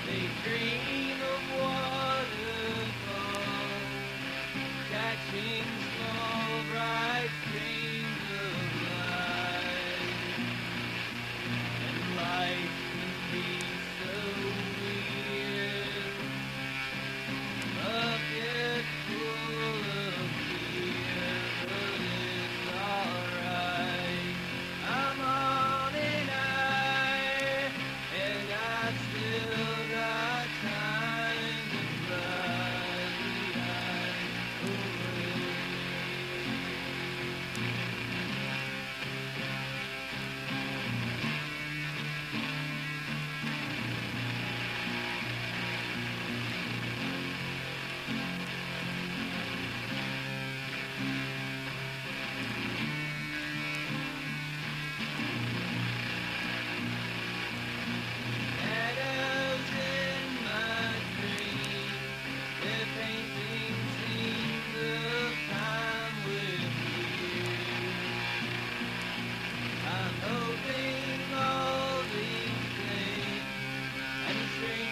They dream of waterfalls, catching small bright streams of light. And life can be so weird, bucket full of beer, but it's alright. I'm on an eye, and I still got time to cry the eye away. Shadows in my dreams, they're painting scenes of time with you. I'm hoping all these things and strange